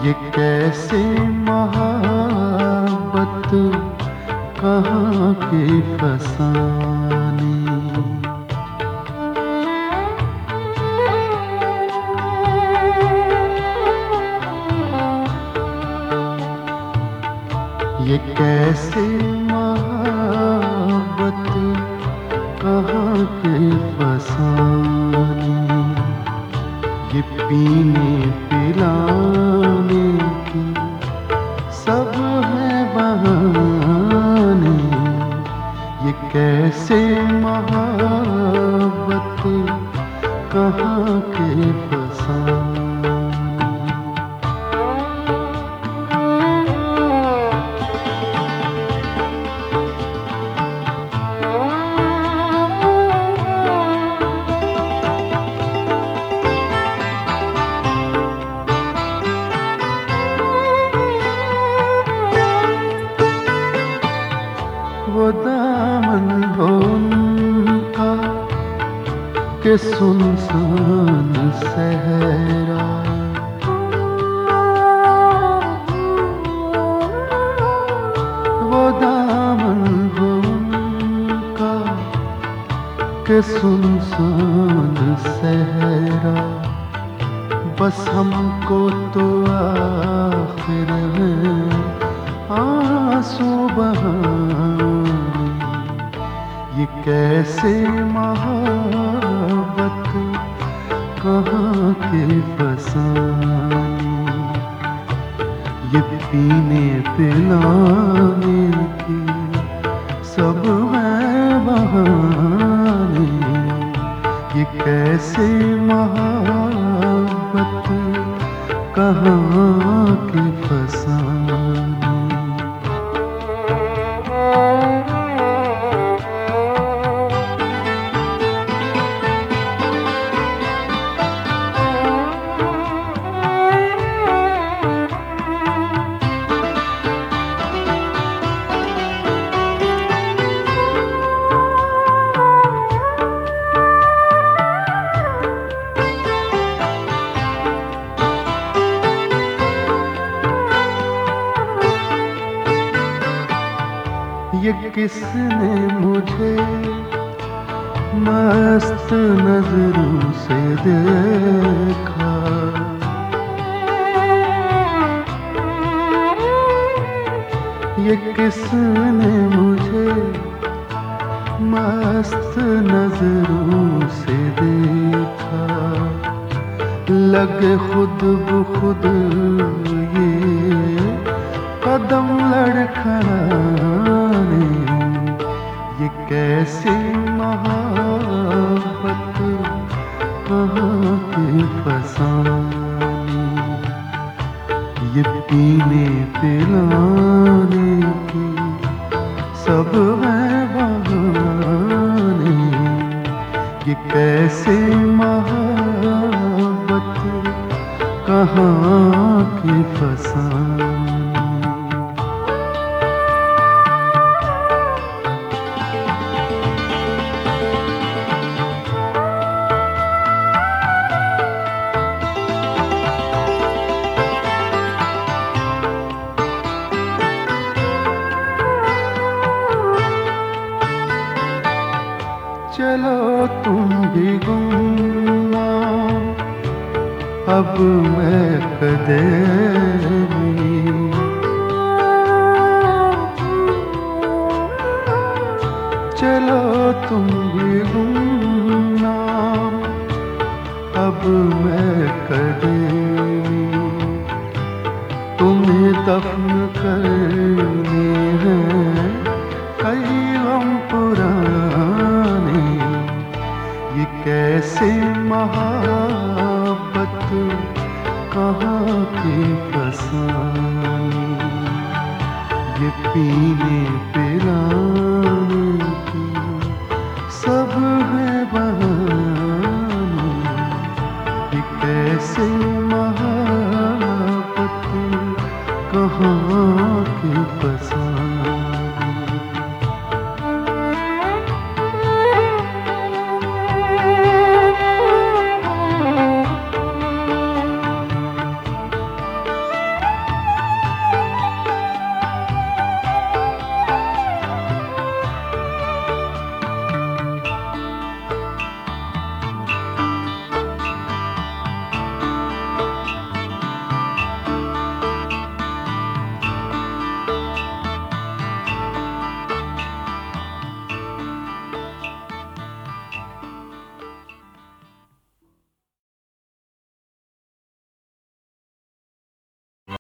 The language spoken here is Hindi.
ये कैसे मोहब्बत कहाँ की फसानी। ये कैसे मोहब्बत कहाँ की फसानी। ये पीने पिलाने की सब है बहाने। ये कैसे मोहब्बत कहाँ के फसाने। वो दामन हो उनका कि सुनसान सहरा। वो दामन हो उनका कि सुनसान सहरा। बस हमको तो आखिर है आंसू बहाने। ये कैसे मोहब्बत कहाँ के फसाने। ये पीने पिलाने की सब है बहाने। ये कैसे मोहब्बत कहाँ के फसाने। ये किसने मुझे मस्त नजरों से देखा। ये किसने मुझे मस्त नजरों से देखा। लगे खुद ब खुद ये कदम लड़खड़ाने। ये कैसी मोहब्बत कहाँ की फसानी। ये पीने पिलाने की सब है बहाने। ये कैसे मोहब्बत कहाँ की फसानी। चलो तुम भी गुमनाम अब मैं कदेमी। चलो तुम भी गुमनाम अब मैं कदेमी। तुम्हें दफन करने हैं कई गम पुराने। ये कैसे मोहब्बत कहाँ की फसानी। ये पीने पिलाने की सब है बहाने। ये कैसे